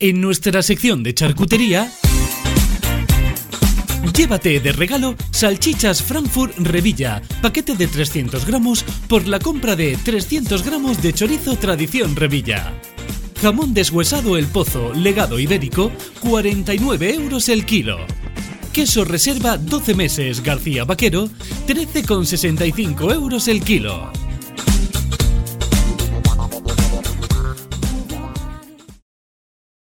En nuestra sección de charcutería, llévate de regalo salchichas Frankfurt Revilla, paquete de 300 gramos por la compra de 300 gramos de chorizo tradición Revilla. Jamón deshuesado El Pozo, legado ibérico, 49 euros el kilo. Queso reserva 12 meses García Vaquero, 13,65 euros el kilo.